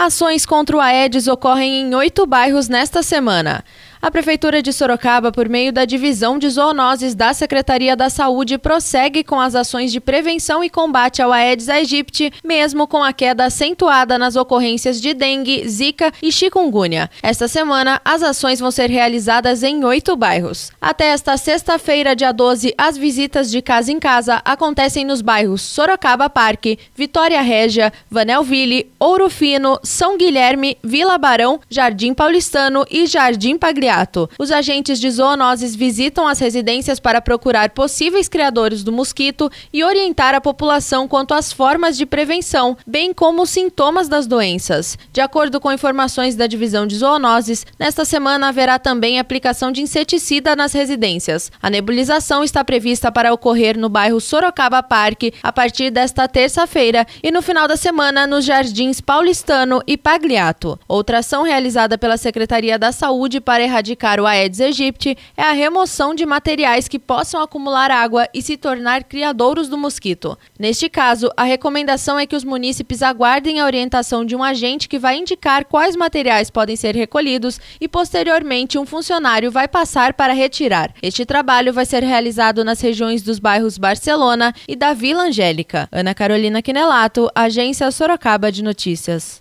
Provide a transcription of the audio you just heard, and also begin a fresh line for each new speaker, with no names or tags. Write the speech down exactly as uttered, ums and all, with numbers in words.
Ações contra o Aedes ocorrem em oito bairros nesta semana. A Prefeitura de Sorocaba, por meio da Divisão de Zoonoses da Secretaria da Saúde, prossegue com as ações de prevenção e combate ao Aedes aegypti, mesmo com a queda acentuada nas ocorrências de dengue, zika e chikungunya. Esta semana, as ações vão ser realizadas em oito bairros. Até esta sexta-feira, dia doze, as visitas de casa em casa acontecem nos bairros Sorocaba Parque, Vitória Régia, Vanelville, Ouro Fino, São Guilherme, Vila Barão, Jardim Paulistano e Jardim Pagliato. Os agentes de zoonoses visitam as residências para procurar possíveis criadores do mosquito e orientar a população quanto às formas de prevenção, bem como os sintomas das doenças. De acordo com informações da Divisão de Zoonoses, nesta semana haverá também aplicação de inseticida nas residências. A nebulização está prevista para ocorrer no bairro Sorocaba Parque a partir desta terça-feira e no final da semana nos jardins Paulistano e Pagliato. Outra ação realizada pela Secretaria da Saúde para erradicar o Aedes aegypti é a remoção de materiais que possam acumular água e se tornar criadouros do mosquito. Neste caso, a recomendação é que os munícipes aguardem a orientação de um agente que vai indicar quais materiais podem ser recolhidos e, posteriormente, um funcionário vai passar para retirar. Este trabalho vai ser realizado nas regiões dos bairros Barcelona e da Vila Angélica. Ana Carolina Quinelato, Agência Sorocaba de Notícias.